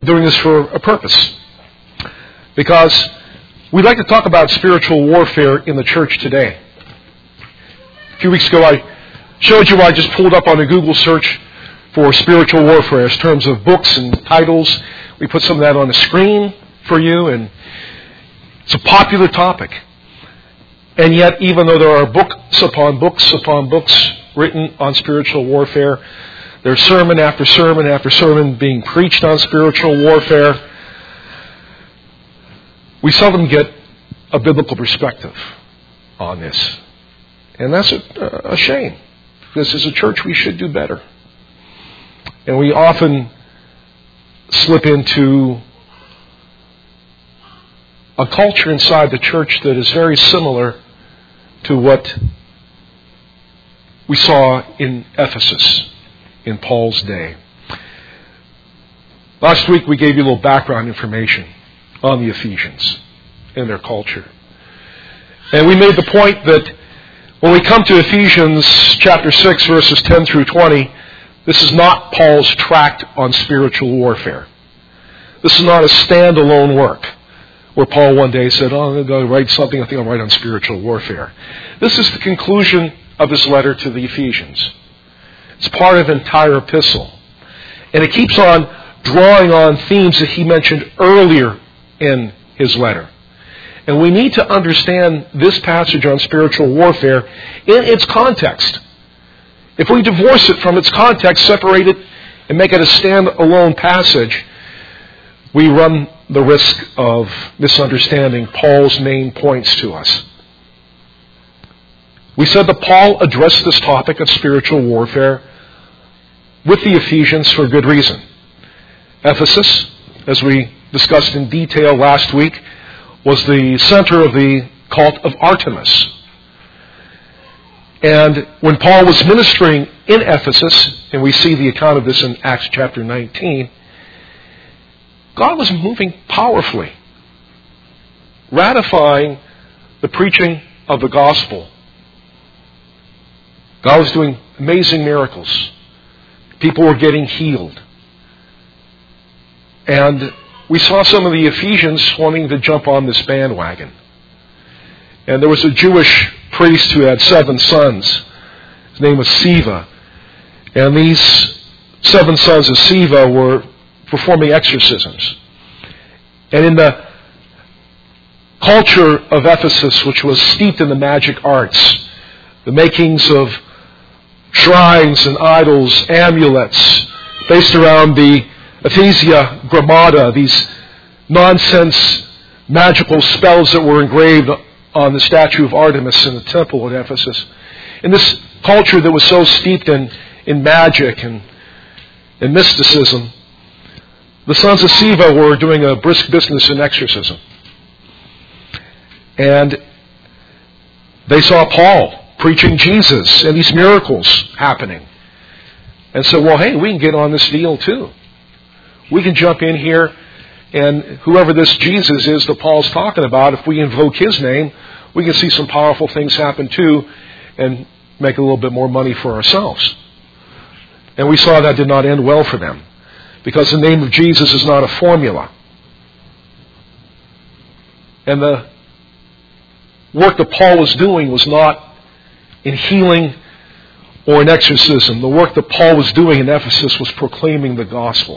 doing this for a purpose. Because we'd like to talk about spiritual warfare in the church today. A few weeks ago I showed you I just pulled up on a Google search for spiritual warfare in terms of books and titles. We put some of that on the screen for you, and it's a popular topic. And yet, even though there are books upon books upon books written on spiritual warfare, there's sermon after sermon after sermon being preached on spiritual warfare, we seldom get a biblical perspective on this. And that's a shame. Because as a church, we should do better. And we often slip into a culture inside the church that is very similar to what we saw in Ephesus in Paul's day. Last week we gave you a little background information on the Ephesians and their culture. And we made the point that when we come to Ephesians chapter 6 verses 10 through 20, this is not Paul's tract on spiritual warfare. This is not a standalone work where Paul one day said, I'm going to go write something, I think I'll write on spiritual warfare. This is the conclusion of his letter to the Ephesians. It's part of an entire epistle. And it keeps on drawing on themes that he mentioned earlier in his letter. And we need to understand this passage on spiritual warfare in its context. If we divorce it from its context, separate it, and make it a stand-alone passage, we run the risk of misunderstanding Paul's main points to us. We said that Paul addressed this topic of spiritual warfare with the Ephesians for good reason. Ephesus, as we discussed in detail last week, was the center of the cult of Artemis. And when Paul was ministering in Ephesus, and we see the account of this in Acts chapter 19, God was moving powerfully, ratifying the preaching of the gospel. God was doing amazing miracles. People were getting healed. And we saw some of the Ephesians wanting to jump on this bandwagon. And there was a Jewish priest who had 7 sons. His name was Sceva. And these 7 sons of Sceva were performing exorcisms. And in the culture of Ephesus, which was steeped in the magic arts, the makings of shrines and idols, amulets, based around the Ephesia Grammata, these nonsense magical spells that were engraved on the statue of Artemis in the temple at Ephesus. In this culture that was so steeped in magic and mysticism, the sons of Sceva were doing a brisk business in exorcism. And they saw Paul preaching Jesus and these miracles happening. And said, well, hey, we can get on this deal too. We can jump in here, and whoever this Jesus is that Paul's talking about, if we invoke his name, we can see some powerful things happen too and make a little bit more money for ourselves. And we saw that did not end well for them, because the name of Jesus is not a formula. And the work that Paul was doing was not in healing or in exorcism. The work that Paul was doing in Ephesus was proclaiming the gospel.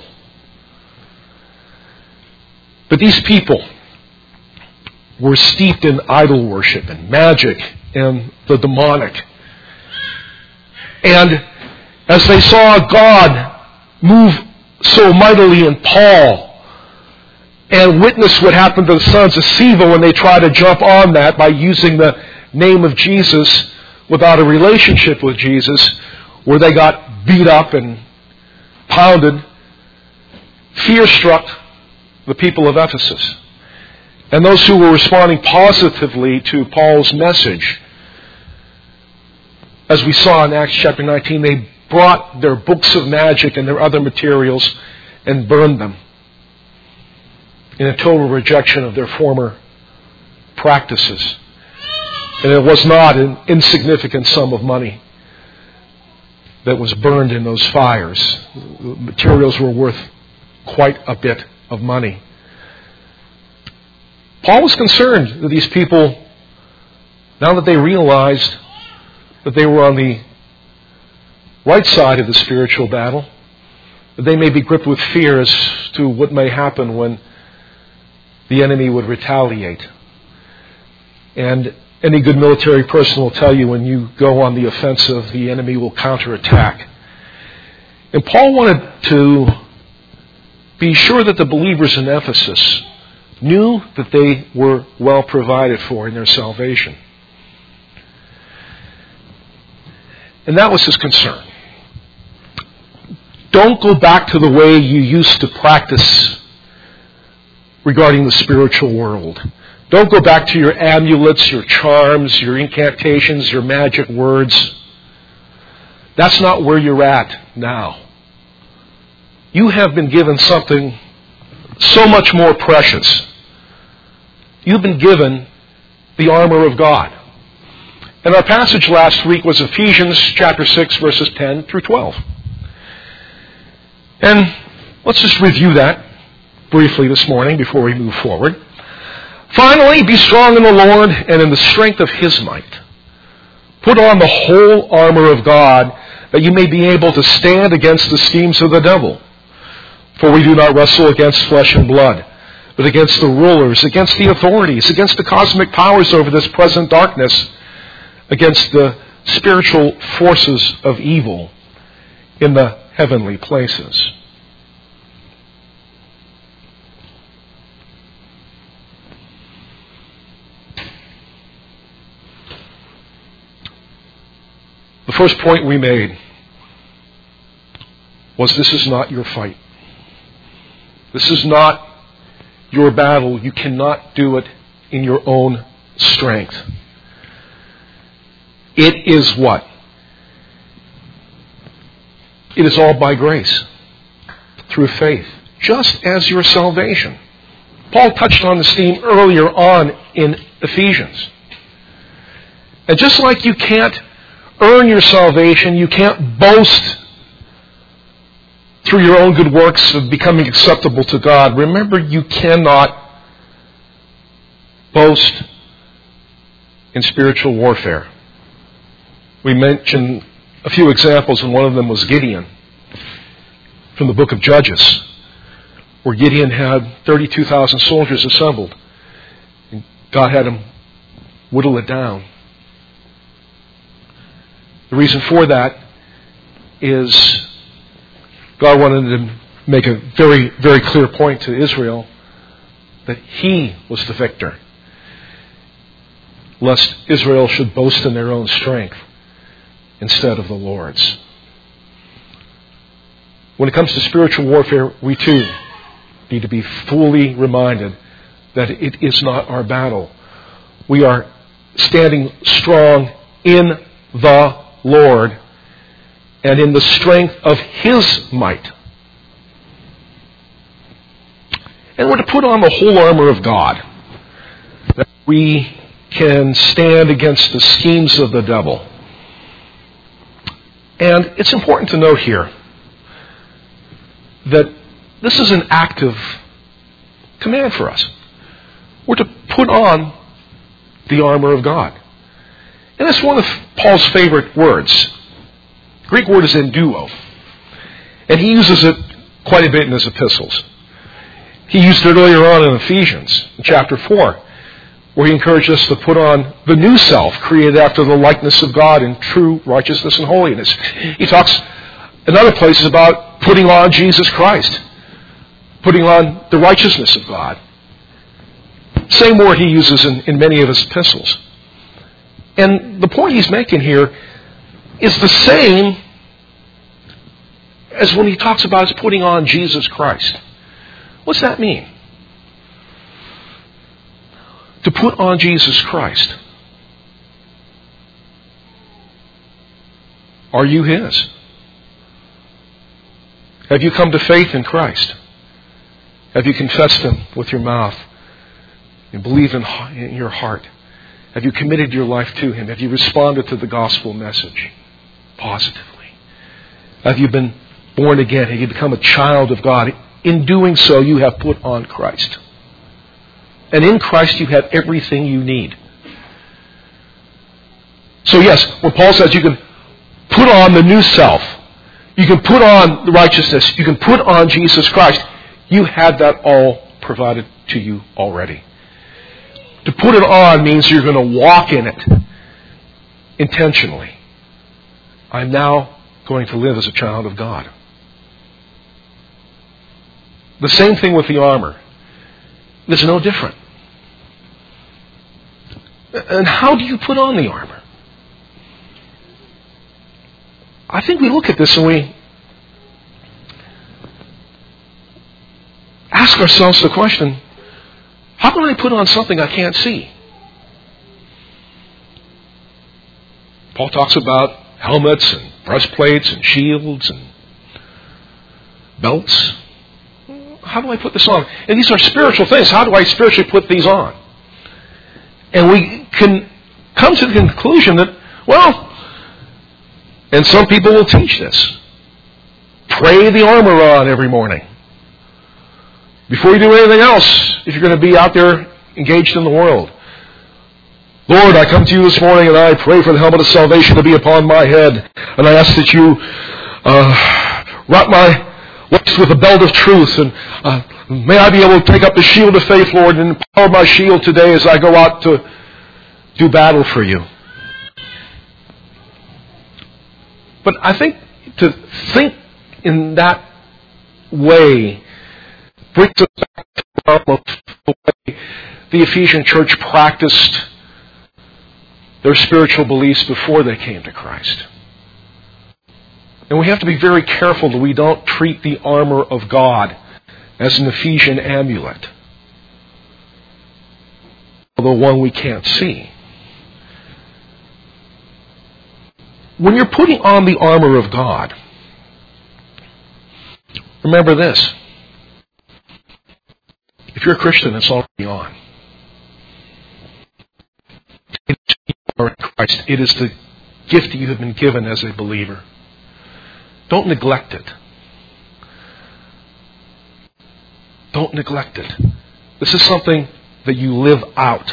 But these people were steeped in idol worship and magic and the demonic. And as they saw God move so mightily in Paul and witness what happened to the sons of Sceva when they tried to jump on that by using the name of Jesus without a relationship with Jesus, where they got beat up and pounded, fear struck the people of Ephesus. And those who were responding positively to Paul's message, as we saw in Acts chapter 19, they brought their books of magic and their other materials and burned them in a total rejection of their former practices. And it was not an insignificant sum of money that was burned in those fires. The materials were worth quite a bit of money. Paul was concerned that these people, now that they realized that they were on the right side of the spiritual battle, that they may be gripped with fear as to what may happen when the enemy would retaliate. And any good military person will tell you when you go on the offensive, the enemy will counterattack. And Paul wanted to be sure that the believers in Ephesus knew that they were well provided for in their salvation. And that was his concern. Don't go back to the way you used to practice regarding the spiritual world. Don't go back to your amulets, your charms, your incantations, your magic words. That's not where you're at now. You have been given something so much more precious. You've been given the armor of God. And our passage last week was Ephesians chapter 6, verses 10 through 12. And let's just review that briefly this morning before we move forward. Finally, be strong in the Lord and in the strength of His might. Put on the whole armor of God, that you may be able to stand against the schemes of the devil. For we do not wrestle against flesh and blood, but against the rulers, against the authorities, against the cosmic powers over this present darkness, against the spiritual forces of evil in the heavenly places. The first point we made was this is not your fight. This is not your battle. You cannot do it in your own strength. It is what? It is all by grace, through faith, just as your salvation. Paul touched on this theme earlier on in Ephesians. And just like you can't earn your salvation, you can't boast through your own good works of becoming acceptable to God. Remember, you cannot boast in spiritual warfare. We mentioned a few examples, and one of them was Gideon from the book of Judges, where Gideon had 32,000 soldiers assembled, and God had him whittle it down. The reason for that is God wanted to make a very, very clear point to Israel that He was the victor, lest Israel should boast in their own strength instead of the Lord's. When it comes to spiritual warfare, we too need to be fully reminded that it is not our battle. We are standing strong in the Lord and in the strength of His might. And we're to put on the whole armor of God, that we can stand against the schemes of the devil. And it's important to note here that this is an active command for us. We're to put on the armor of God. And that's one of Paul's favorite words. The Greek word is enduo. And he uses it quite a bit in his epistles. He used it earlier on in Ephesians, in chapter 4, where he encouraged us to put on the new self, created after the likeness of God in true righteousness and holiness. He talks in other places about putting on Jesus Christ, putting on the righteousness of God. Same word he uses in many of his epistles. And the point he's making here is the same as when he talks about us putting on Jesus Christ. What's that mean? To put on Jesus Christ. Are you His? Have you come to faith in Christ? Have you confessed Him with your mouth and believed in your heart? Have you committed your life to Him? Have you responded to the gospel message positively? Have you been born again? Have you become a child of God in doing so, you have put on Christ. And in Christ, you have everything you need. So yes, when Paul says you can put on the new self, you can put on the righteousness, you can put on Jesus Christ, you have that all provided to you already. To put it on means you're going to walk in it intentionally. I'm now going to live as a child of God. The same thing with the armor. It's no different. And how do you put on the armor? I think we look at this and we ask ourselves the question, how can I put on something I can't see? Paul talks about helmets and breastplates and shields and belts. How do I put this on? And these are spiritual things. How do I spiritually put these on? And we can come to the conclusion that, well, and some people will teach this. Pray the armor on every morning. Before you do anything else, if you're going to be out there engaged in the world. Lord, I come to you this morning and I pray for the helmet of salvation to be upon my head. And I ask that you wrap my waist with the belt of truth. And may I be able to take up the shield of faith, Lord, and empower my shield today as I go out to do battle for you. But I think to think in that way brings us back to the way the Ephesian church practiced their spiritual beliefs before they came to Christ. And we have to be very careful that we don't treat the armor of God as an Ephesian amulet, although one we can't see. When you're putting on the armor of God, remember this. If you're a Christian, it's already on. Christ. It is the gift that you have been given as a believer. Don't neglect it. Don't neglect it. This is something that you live out.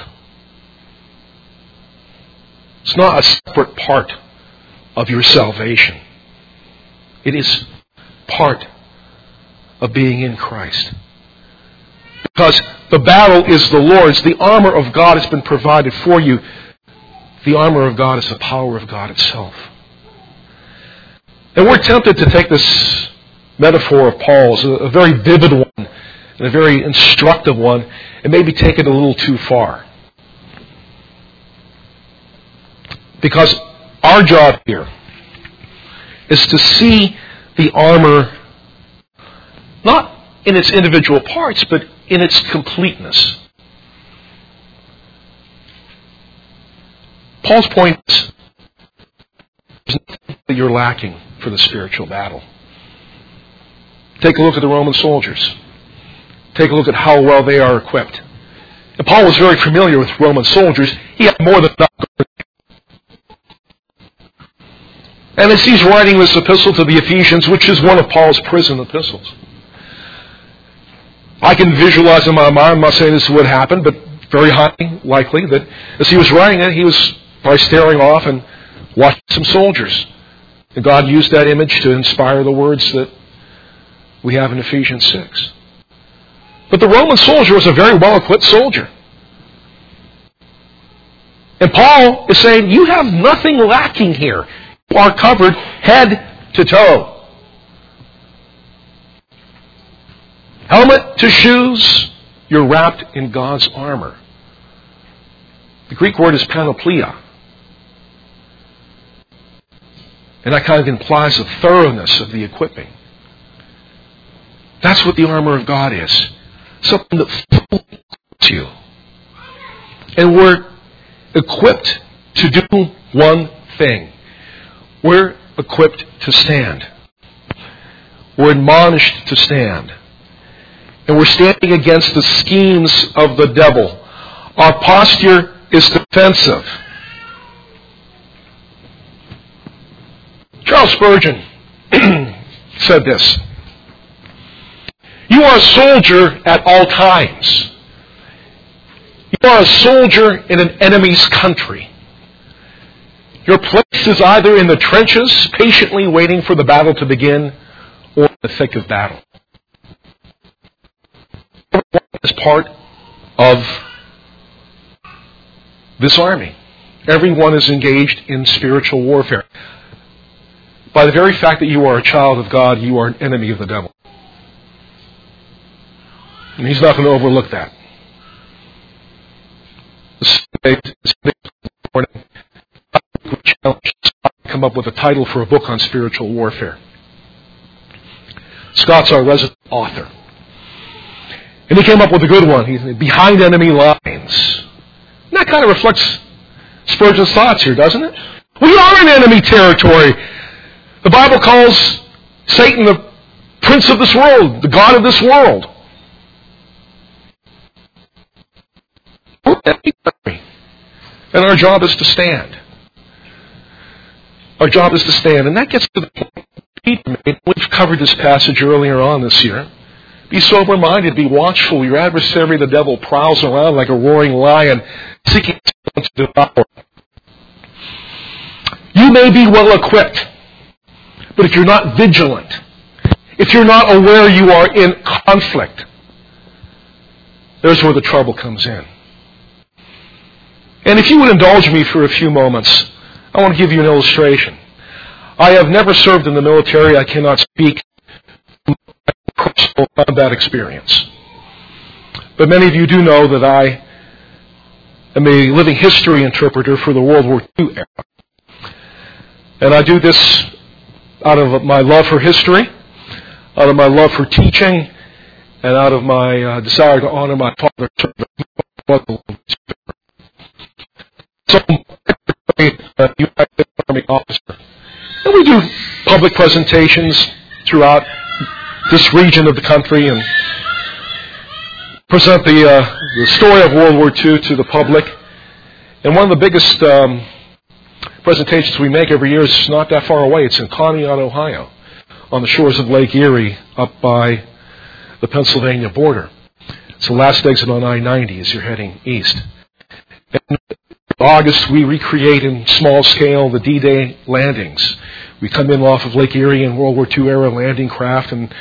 It's not a separate part of your salvation. It is part of being in Christ. Because the battle is the Lord's. The armor of God has been provided for you. The armor of God is the power of God itself. And we're tempted to take this metaphor of Paul's, a very vivid one, and a very instructive one, and maybe take it a little too far. Because our job here is to see the armor not in its individual parts, but in its completeness. Paul's point is there's nothing that you're lacking for the spiritual battle. Take a look at the Roman soldiers. Take a look at how well they are equipped. And Paul was very familiar with Roman soldiers. He had more than enough. And as he's writing this epistle to the Ephesians, which is one of Paul's prison epistles, I can visualize in my mind, I'm not saying this would happen, but very highly likely that as he was writing it, he was probably staring off and watching some soldiers. And God used that image to inspire the words that we have in Ephesians 6. But the Roman soldier was a very well-equipped soldier. And Paul is saying, you have nothing lacking here. You are covered head to toe. Helmet to shoes, you're wrapped in God's armor. The Greek word is panoplia. And that kind of implies the thoroughness of the equipping. That's what the armor of God is. Something that fully equips you. And we're equipped to do one thing. We're equipped to stand. We're admonished to stand. And we're standing against the schemes of the devil. Our posture is defensive. Charles Spurgeon said this. You are a soldier at all times. You are a soldier in an enemy's country. Your place is either in the trenches, patiently waiting for the battle to begin, or in the thick of battle. Everyone is part of this army. Everyone is engaged in spiritual warfare. By the very fact that you are a child of God, you are an enemy of the devil. And he's not going to overlook that. This morning, I challenge Scott to come up with a title for a book on spiritual warfare. Scott's our resident author. And he came up with a good one. He's Behind Enemy Lines. And that kind of reflects Spurgeon's thoughts here, doesn't it? We are in enemy territory. The Bible calls Satan the prince of this world, the god of this world. And our job is to stand. Our job is to stand. And that gets to the point Peter made. We've covered this passage earlier on this year. Be sober-minded, be watchful. Your adversary, the devil, prowls around like a roaring lion, seeking someone to devour. You may be well equipped, but if you're not vigilant, if you're not aware you are in conflict, there's where the trouble comes in. And if you would indulge me for a few moments, I want to give you an illustration. I have never served in the military. I cannot speak from my personal combat experience. But many of you do know that I am a living history interpreter for the World War II era. And I do this out of my love for history, out of my love for teaching, and out of my desire to honor my father. So, United Army officer. And we do public presentations throughout this region of the country and present the story of World War II to the public. And one of the biggest presentations we make every year is not that far away. It's in Conneaut, Ohio, on the shores of Lake Erie, up by the Pennsylvania border. It's the last exit on I-90 as you're heading east. And in August, we recreate in small scale the D-Day landings. We come in off of Lake Erie in World War II era landing craft, and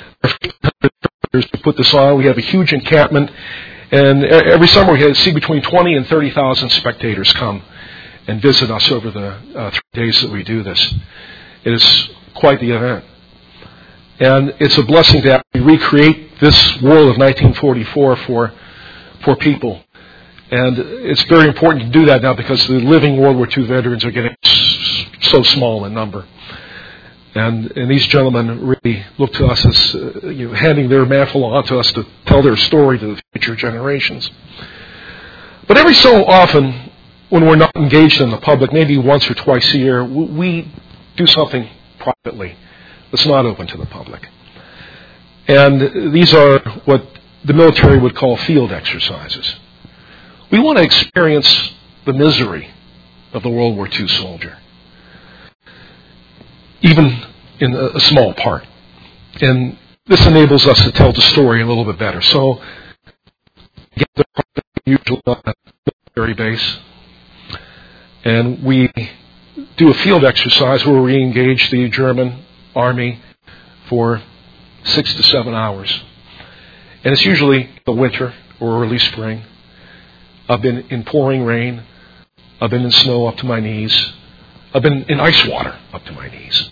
to put this on, we have a huge encampment. And every summer we see between 20 and 30,000 spectators come and visit us over the 3 days that we do this. It is quite the event. And it's a blessing to actually recreate this world of 1944 for people. And it's very important to do that now because the living World War II veterans are getting so small in number. And these gentlemen really look to us as handing their mantle on to us to tell their story to the future generations. But every so often, when we're not engaged in the public, maybe once or twice a year, we do something privately that's not open to the public. And these are what the military would call field exercises. We want to experience the misery of the World War II soldier, even in a small part. And this enables us to tell the story a little bit better. So, usually on a military base, and we do a field exercise where we engage the German army for 6 to 7 hours. And it's usually the winter or early spring. I've been in pouring rain. I've been in snow up to my knees. I've been in ice water up to my knees.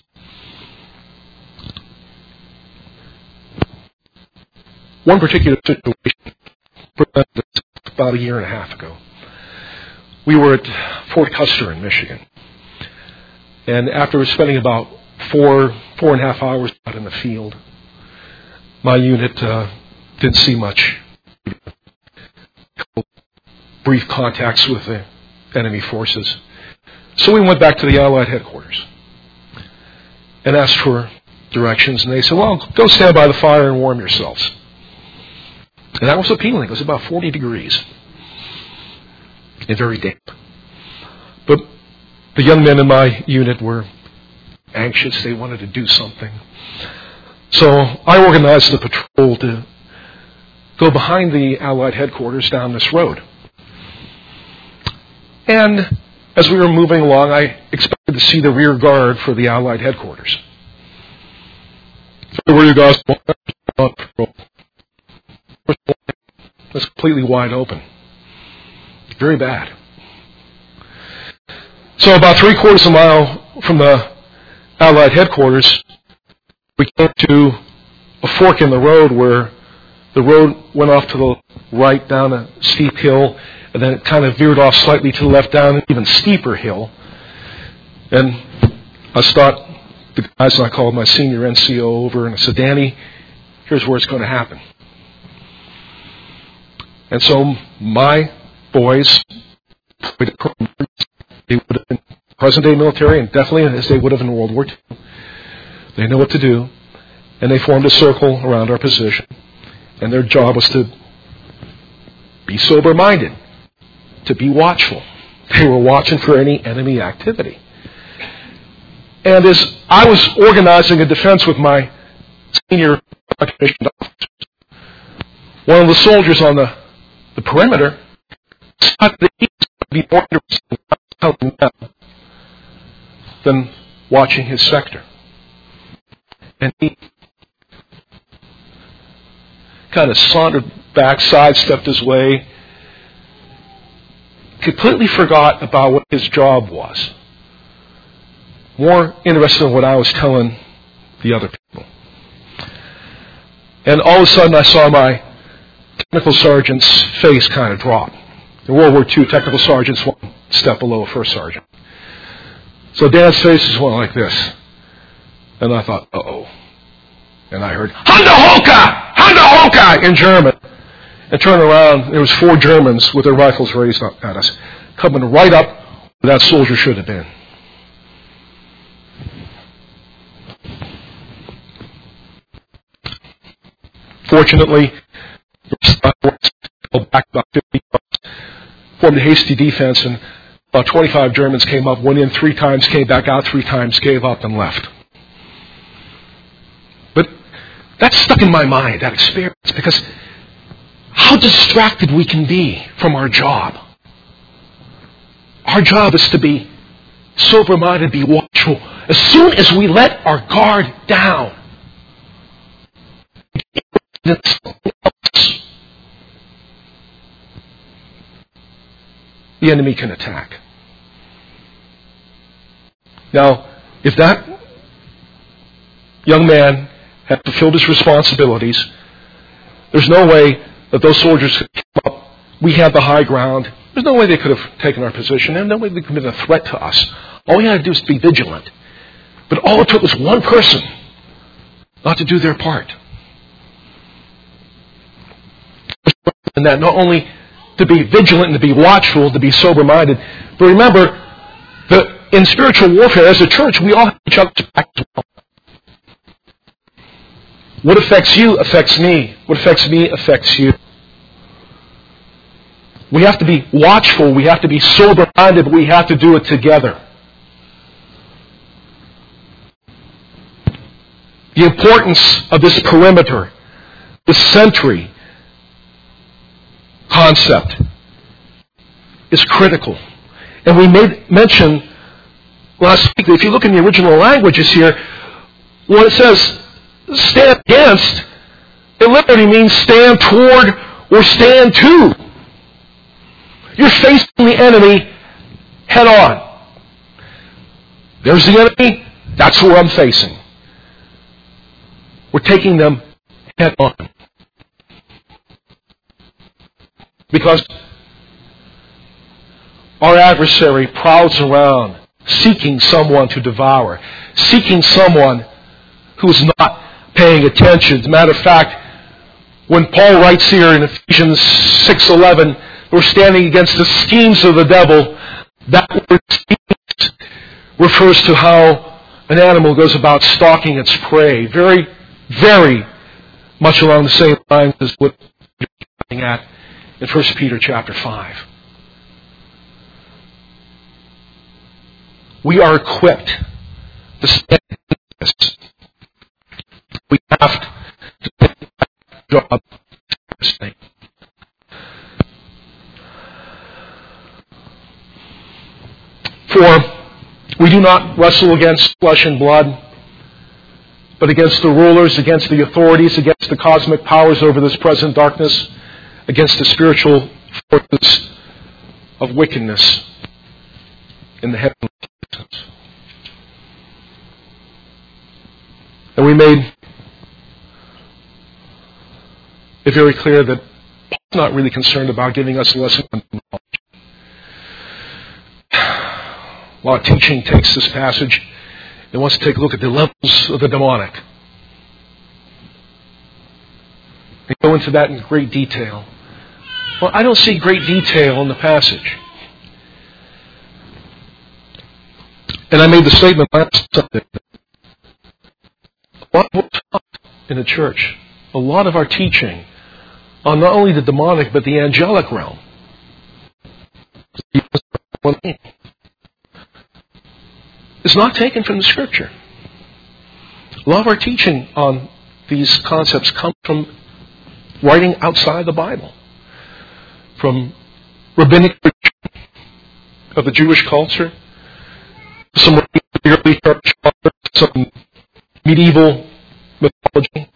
One particular situation presented about 1.5 years ago. We were at Fort Custer in Michigan. And after spending about 4.5 hours out in the field, my unit didn't see much. Brief contacts with the enemy forces. So we went back to the Allied headquarters and asked for directions. And they said, well, go stand by the fire and warm yourselves. And that was appealing. It was about 40 degrees and very damp. But the young men in my unit were anxious. They wanted to do something. So I organized the patrol to go behind the Allied headquarters down this road. And as we were moving along, I expected to see the rear guard for the Allied headquarters. So the rear guard was completely wide open. Very bad. So about 3/4 of a mile from the Allied headquarters, we came to a fork in the road where the road went off to the right down a steep hill, and then it kind of veered off slightly to the left down an even steeper hill. And I stopped the guys, and I called my senior NCO over, and I said, Danny, here's where it's going to happen. And so my boys, they would have been present-day military, and definitely as they would have in World War II. They know what to do, and they formed a circle around our position, and their job was to be sober-minded, to be watchful. They were watching for any enemy activity. And as I was organizing a defense with my senior commissioned officers, one of the soldiers on the perimeter decided that he was going to be more interested in helping them than watching his sector. And he kind of sauntered back, sidestepped his way, completely forgot about what his job was. More interested in what I was telling the other people. And all of a sudden I saw my technical sergeant's face kind of drop. In World War II, technical sergeants one step below a first sergeant. So Dan's face just went like this. And I thought, uh-oh. And I heard, Handa Holka! Handa Holka! In German. And turned around, there was 4 Germans with their rifles raised up at us, coming right up where that soldier should have been. Fortunately, back about 50 yards, formed a hasty defense, and about 25 Germans came up, went in 3 times, came back out 3 times, gave up, and left. But that stuck in my mind, that experience, because how distracted we can be from our job. Our job is to be sober-minded, be watchful. As soon as we let our guard down, the enemy can attack. Now, if that young man had fulfilled his responsibilities, there's no way that those soldiers could come up. We had the high ground. There's no way they could have taken our position. There's no way they could have been a threat to us. All we had to do was be vigilant. But all it took was one person not to do their part. And that not only to be vigilant and to be watchful, to be sober-minded, but remember that in spiritual warfare, as a church, we all have each other's back as well. What affects you affects me. What affects me affects you. We have to be watchful. We have to be sober-minded. We have to do it together. The importance of this perimeter, this sentry concept is critical. And we made mention last week that if you look in the original languages here, when it says stand against, it literally means stand toward or stand to. You're facing the enemy head on. There's the enemy, that's who I'm facing. We're taking them head on. Because our adversary prowls around seeking someone to devour, seeking someone who's not paying attention. As a matter of fact, when Paul writes here in Ephesians 6:11, we're standing against the schemes of the devil, that word schemes refers to how an animal goes about stalking its prey. Very, very much along the same lines as what you're looking at in 1 Peter chapter 5. We are equipped to stand against this. We have have to take that job. For we do not wrestle against flesh and blood, but against the rulers, against the authorities, against the cosmic powers over this present darkness, against the spiritual forces of wickedness in the heavenly places. And we made it very clear that Paul's not really concerned about giving us a lesson on knowledge. A lot of teaching takes this passage and wants to take a look at the levels of the demonic. And go into that in great detail. Well, I don't see great detail in the passage. And I made the statement last Sunday. A lot of what's taught in the church, a lot of our teaching on not only the demonic but the angelic realm, is not taken from the Scripture. A lot of our teaching on these concepts comes from writing outside the Bible, from rabbinic of the Jewish culture, some early church, some medieval mythology,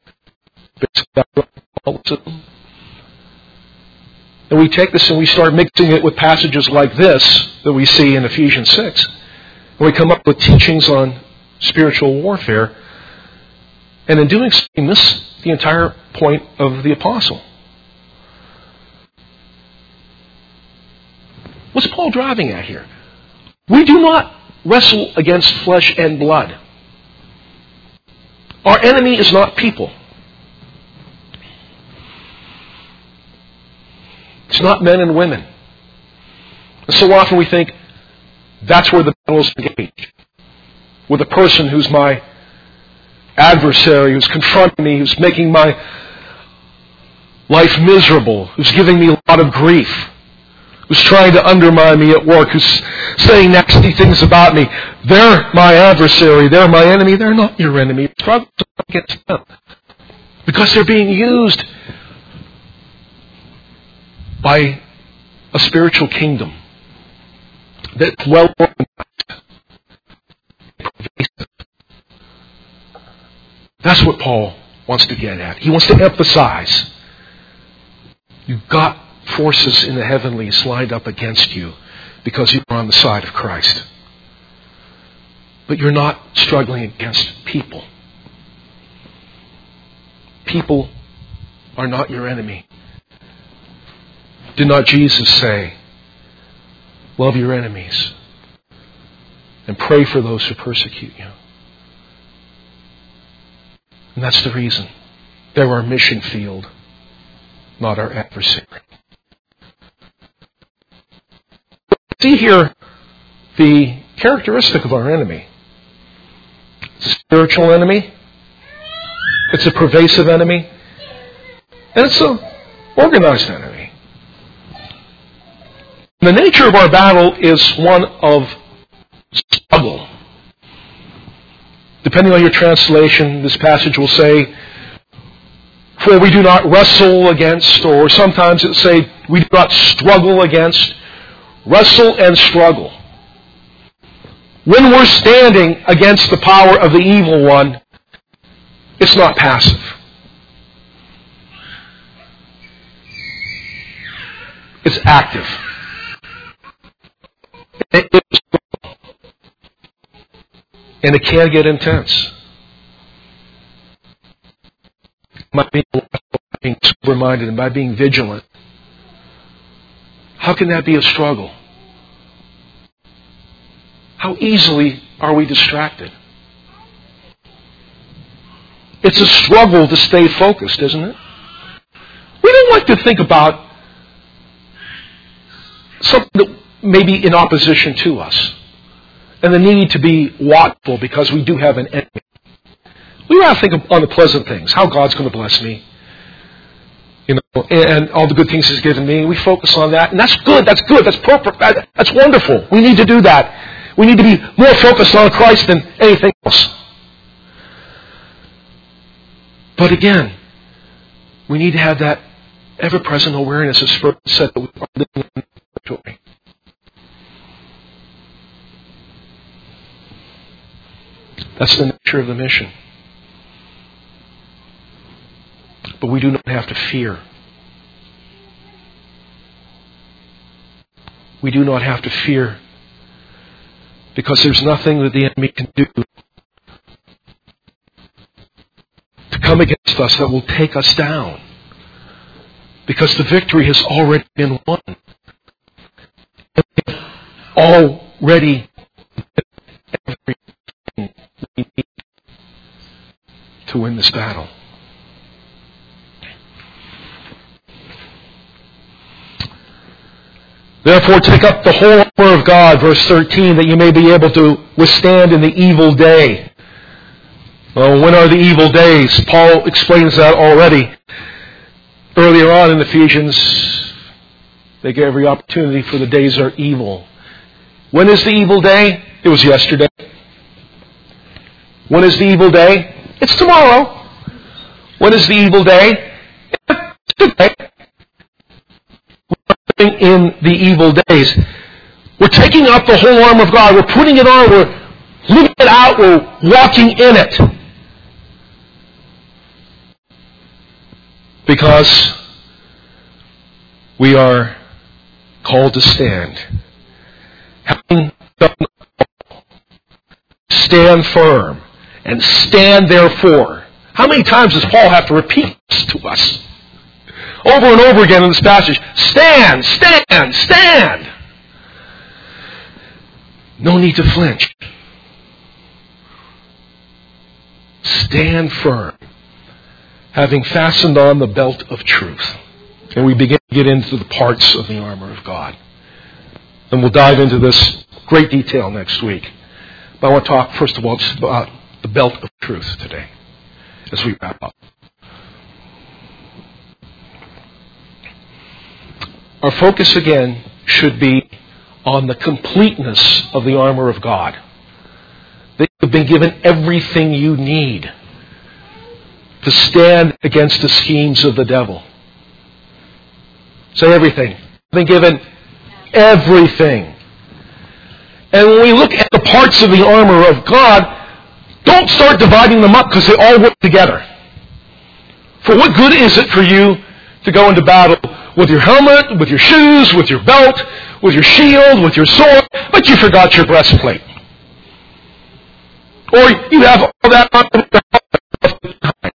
and we take this and we start mixing it with passages like this that we see in Ephesians 6. And we come up with teachings on spiritual warfare. And in doing so, we miss the entire point of the apostle. What's Paul driving at here? We do not wrestle against flesh and blood. Our enemy is not people. It's not men and women. And so often we think, that's where the battle is engaged. With a person who's my adversary, who's confronting me, who's making my life miserable, who's giving me a lot of grief, who's trying to undermine me at work, who's saying nasty things about me. They're my adversary. They're my enemy. They're not your enemy. Struggle against them. Because they're being used by a spiritual kingdom that's well organized, pervasive. That's what Paul wants to get at. He wants to emphasize you've got forces in the heavenlies lined up against you because you're on the side of Christ. But you're not struggling against people. People are not your enemy. Did not Jesus say, love your enemies and pray for those who persecute you? And that's the reason. They're our mission field, not our adversary. See here the characteristic of our enemy. It's a spiritual enemy. It's a pervasive enemy. And it's an organized enemy. The nature of our battle is one of struggle. Depending on your translation, this passage will say, for we do not wrestle against, or sometimes it will say, we do not struggle against. Wrestle and struggle. When we're standing against the power of the evil one, it's not passive. It's active. And it can get intense. By being sober-minded and by being vigilant. How can that be a struggle? How easily are we distracted? It's a struggle to stay focused, isn't it? We don't like to think about something that may be in opposition to us and the need to be watchful because we do have an enemy. We rather think on the pleasant things, how God's going to bless me, and all the good things He's given me. We focus on that, and that's good, that's perfect, that's wonderful. We need to do that. We need to be more focused on Christ than anything else. But again, we need to have that ever-present awareness, as Spurgeon said, that we are living in purgatory. That's the nature of the mission. But we do not have to fear. We do not have to fear, because there's nothing that the enemy can do to come against us that will take us down, because the victory has already been won. Already everything we need to win this battle. Therefore, take up the whole armor of God, verse 13, that you may be able to withstand in the evil day. Well, when are the evil days? Paul explains that already. Earlier on in Ephesians, they gave every opportunity for the days are evil. When is the evil day? It was yesterday. When is the evil day? It's tomorrow. When is the evil day? It's today. In the evil days. We're taking up the whole armor of God. We're putting it on. We're living it out. We're walking in it. Because we are called to stand. Having done all, stand firm and stand therefore. How many times does Paul have to repeat this to us? Over and over again in this passage. Stand, stand, stand. No need to flinch. Stand firm, having fastened on the belt of truth. And we begin to get into the parts of the armor of God. And we'll dive into this great detail next week. But I want to talk, first of all, just about the belt of truth today as we wrap up. Our focus again should be on the completeness of the armor of God. That you've been given everything you need to stand against the schemes of the devil. Say everything. You've been given everything. And when we look at the parts of the armor of God, don't start dividing them up, because they all work together. For what good is it for you to go into battle with your helmet, with your shoes, with your belt, with your shield, with your sword, but you forgot your breastplate? Or you have all that on.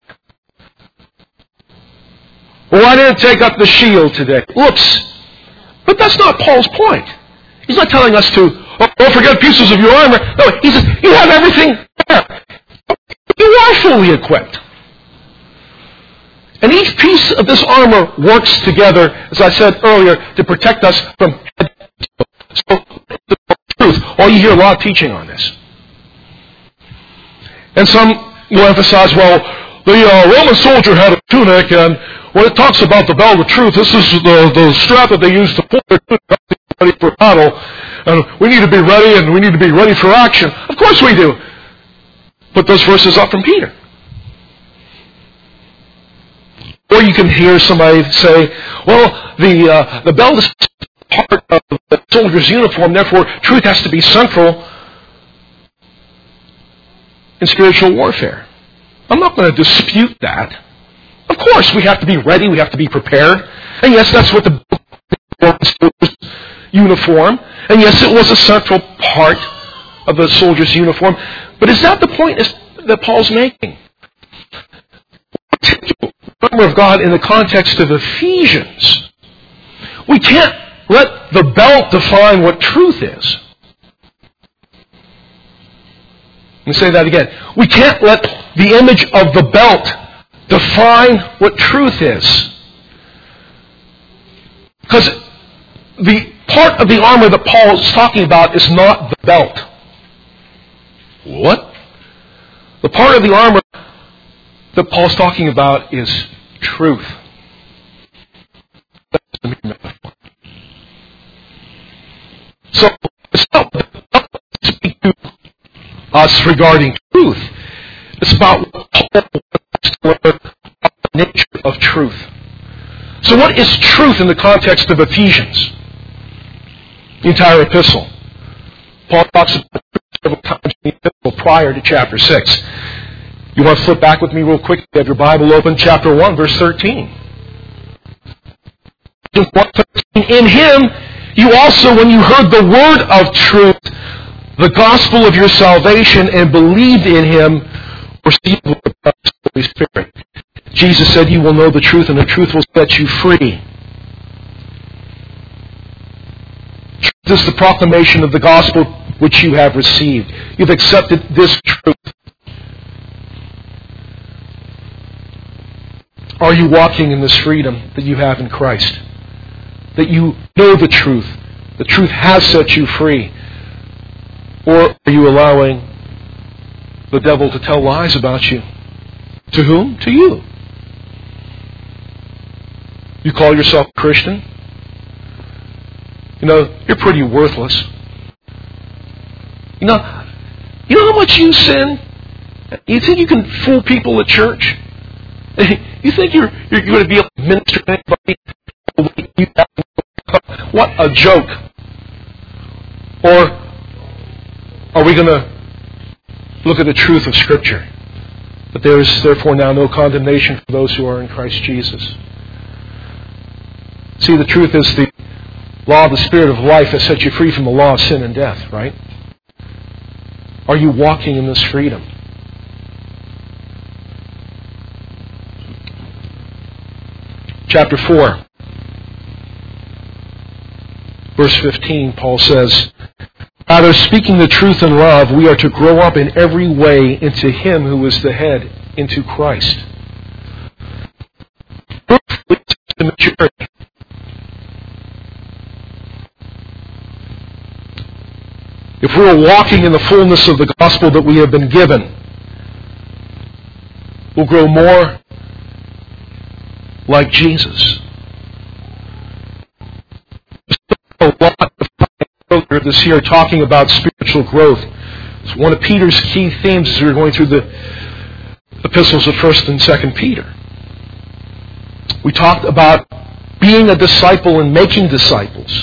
Well, I didn't take up the shield today. Whoops. But that's not Paul's point. He's not telling us to, don't forget pieces of your armor. No, he says, you have everything there. You are fully equipped. And each piece of this armor works together, as I said earlier, to protect us from head to toe. So, the truth. Well, you hear a lot of teaching on this. And some will emphasize, well, the Roman soldier had a tunic, and when it talks about the belt of truth, this is the strap that they used to pull their tunic up ready for battle. And we need to be ready, and we need to be ready for action. Of course we do. Put those verses up from Peter. Or you can hear somebody say, well, the belt is part of the soldier's uniform, therefore truth has to be central in spiritual warfare. I'm not going to dispute that. Of course, we have to be ready, we have to be prepared. And yes, that's what the soldier's uniform. And yes, it was a central part of the soldier's uniform. But is that the point that Paul's making? Armor of God in the context of Ephesians. We can't let the belt define what truth is. Let me say that again. We can't let the image of the belt define what truth is. Because the part of the armor that Paul is talking about is not the belt. What? The part of the armor that Paul's talking about is truth. That's the metaphor. So, it's not speak to us regarding truth. It's about what Paul wants to learn truth. So what is truth in the context of Ephesians? The entire epistle. Paul talks about truth several times in the epistle prior to chapter 6. You want to flip back with me real quick? You have your Bible open, chapter 1, verse 13. In Him, you also, when you heard the word of truth, the gospel of your salvation, and believed in Him, were sealed with the Holy Spirit. Jesus said, you will know the truth, and the truth will set you free. Truth is the proclamation of the gospel which you have received. You've accepted this truth. Are you walking in this freedom that you have in Christ? That you know the truth. The truth has set you free. Or are you allowing the devil to tell lies about you? To whom? To you. You call yourself a Christian? You know, you're pretty worthless. You know how much you sin? You think you can fool people at church? You think you're going to be able to minister to anybody? What a joke. Or are we going to look at the truth of Scripture? But there is therefore now no condemnation for those who are in Christ Jesus. See, the truth is the law of the Spirit of life has set you free from the law of sin and death, right? Are you walking in this freedom? Chapter 4, verse 15, Paul says, rather, speaking the truth in love, we are to grow up in every way into Him who is the head, into Christ. To maturity. If we are walking in the fullness of the gospel that we have been given, we'll grow more like Jesus. A lot of this here talking about spiritual growth. It's one of Peter's key themes as we're going through the epistles of 1st and 2nd Peter. We talked about being a disciple and making disciples.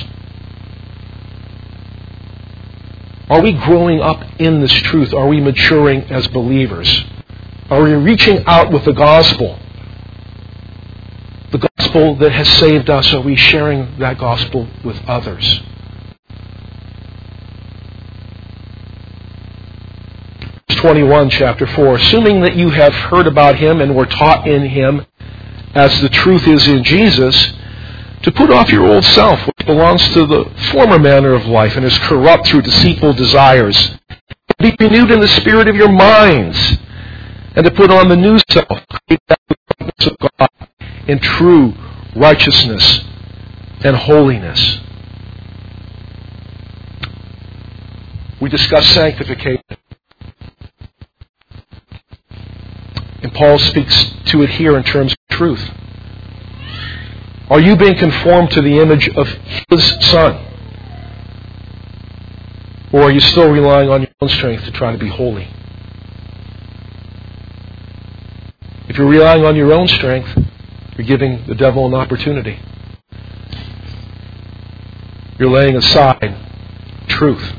Are we growing up in this truth? Are we maturing as believers? Are we reaching out with the gospel? The gospel that has saved us, are we sharing that gospel with others? Verse 21, chapter 4. Assuming that you have heard about Him and were taught in Him, as the truth is in Jesus, to put off your old self, which belongs to the former manner of life and is corrupt through deceitful desires. Be renewed in the spirit of your minds, and to put on the new self, created after the likeness of God, in true righteousness and holiness. We discussed sanctification. And Paul speaks to it here in terms of truth. Are you being conformed to the image of His Son? Or are you still relying on your own strength to try to be holy? If you're relying on your own strength, you're giving the devil an opportunity. You're laying aside truth.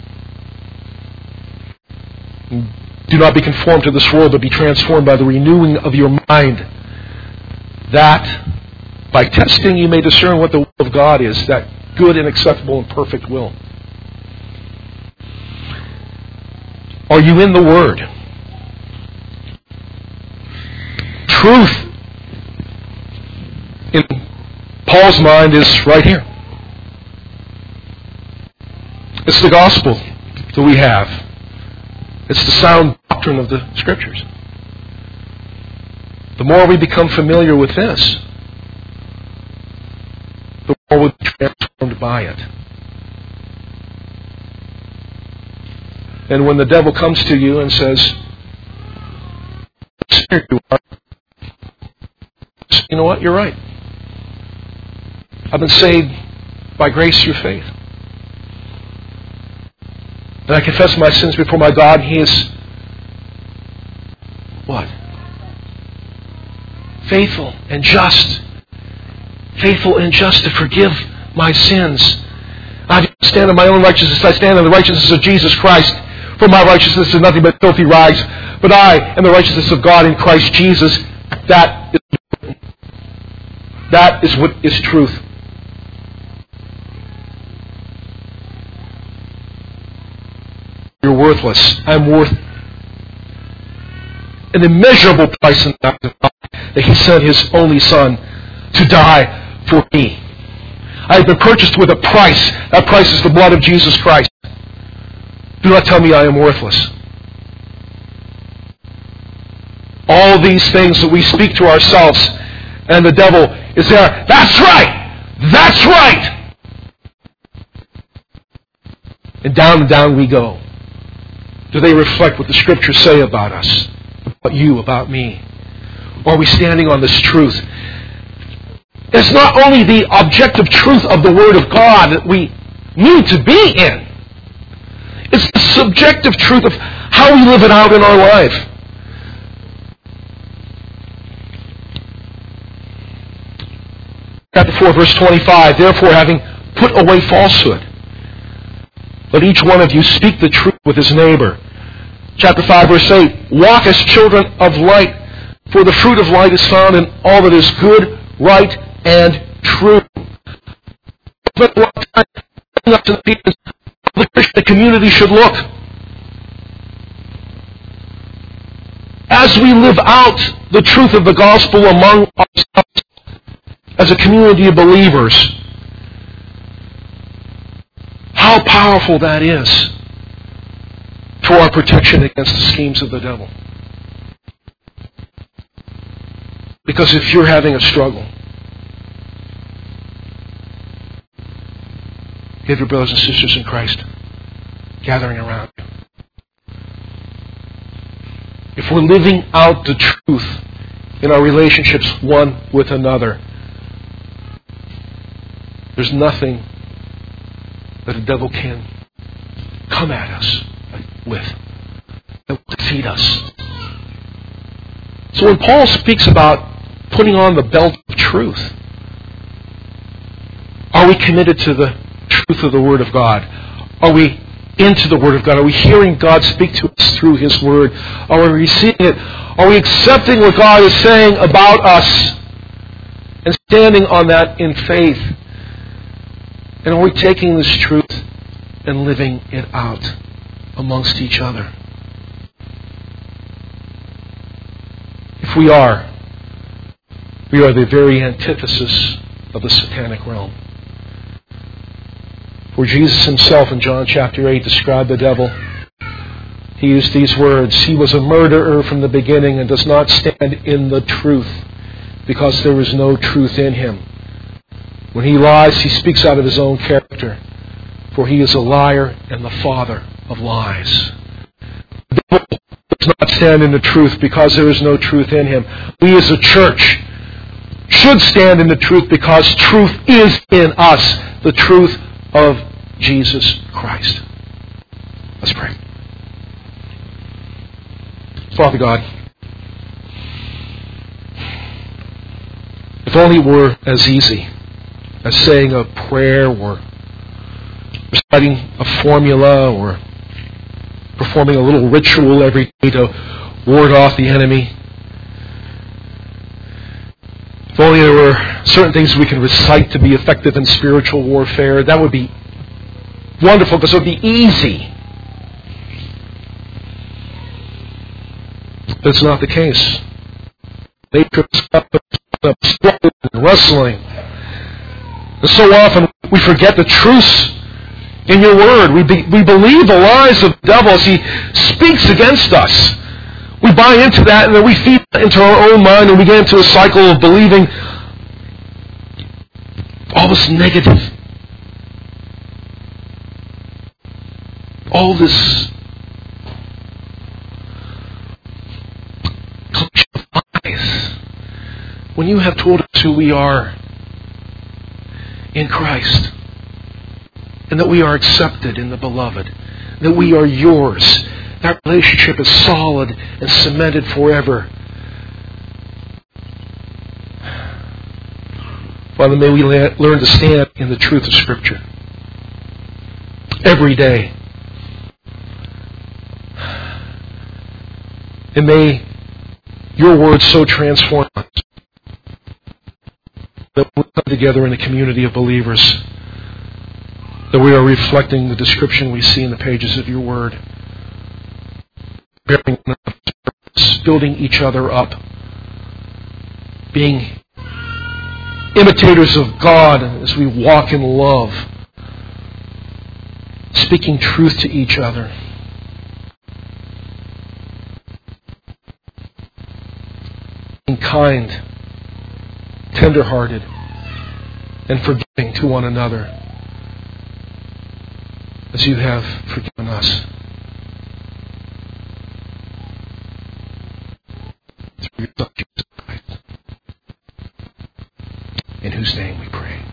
Do not be conformed to this world, but be transformed by the renewing of your mind, that by testing you may discern what the will of God is, that good and acceptable and perfect will. Are you in the Word? Truth in Paul's mind is right here. It's the gospel that we have. It's the sound doctrine of the Scriptures. The more we become familiar with this, the more we'll be transformed by it. And when the devil comes to you and says, "Here you are," you know what? You're right. I've been saved by grace through faith. And I confess my sins before my God, and He is what? faithful and just. Faithful and just to forgive my sins. I do not stand in my own righteousness. I stand in the righteousness of Jesus Christ. For my righteousness is nothing but filthy rags. But I am the righteousness of God in Christ Jesus. That is what is truth. You're worthless. I'm worth an immeasurable price in the God that He sent His only Son to die for me. I have been purchased with a price. That price is the blood of Jesus Christ. Do not tell me I am worthless. All these things that we speak to ourselves, and the devil is there. That's right! That's right! And down we go. Do they reflect what the Scriptures say about us? About you, about me? Or are we standing on this truth? It's not only the objective truth of the Word of God that we need to be in. It's the subjective truth of how we live it out in our life. Chapter 4, verse 25, therefore, having put away falsehood, let each one of you speak the truth with his neighbor. Chapter 5, verse 8, walk as children of light, for the fruit of light is found in all that is good, right, and true. The community should look. As we live out the truth of the gospel among ourselves as a community of believers, how powerful that is for our protection against the schemes of the devil. Because if you're having a struggle, you have your brothers and sisters in Christ gathering around you. If we're living out the truth in our relationships one with another, there's nothing that the devil can come at us with that will defeat us. So when Paul speaks about putting on the belt of truth, are we committed to the truth of the Word of God? Are we into the Word of God? Are we hearing God speak to us through His Word? Are we receiving it? Are we accepting what God is saying about us and standing on that in faith? And are we taking this truth and living it out amongst each other? If we are the very antithesis of the satanic realm. For Jesus Himself in John chapter 8 described the devil. He used these words, he was a murderer from the beginning and does not stand in the truth because there is no truth in him. When he lies, he speaks out of his own character, for he is a liar and the father of lies. The devil does not stand in the truth because there is no truth in him. We as a church should stand in the truth because truth is in us, the truth of Jesus Christ. Let's pray. Father God, if only it were as easy as saying a prayer or reciting a formula or performing a little ritual every day to ward off the enemy. If only there were certain things we can recite to be effective in spiritual warfare, that would be wonderful because it would be easy. But it's not the case. Nature is struggling and wrestling. And so often we forget the truths in your word. We believe the lies of the devil as he speaks against us. We buy into that and then we feed into our own mind and we get into a cycle of believing all this negative, all this collection of lies. When you have told us who we are in Christ, and that we are accepted in the Beloved, that we are yours, that relationship is solid and cemented forever. Father, may we learn to stand in the truth of Scripture every day. And may your word so transform us that we come together in a community of believers, that we are reflecting the description we see in the pages of your word, bearing building each other up, being imitators of God as we walk in love, speaking truth to each other. Being kind, tender-hearted, and forgiving to one another as you have forgiven us. Through your Son, Jesus Christ, in whose name we pray.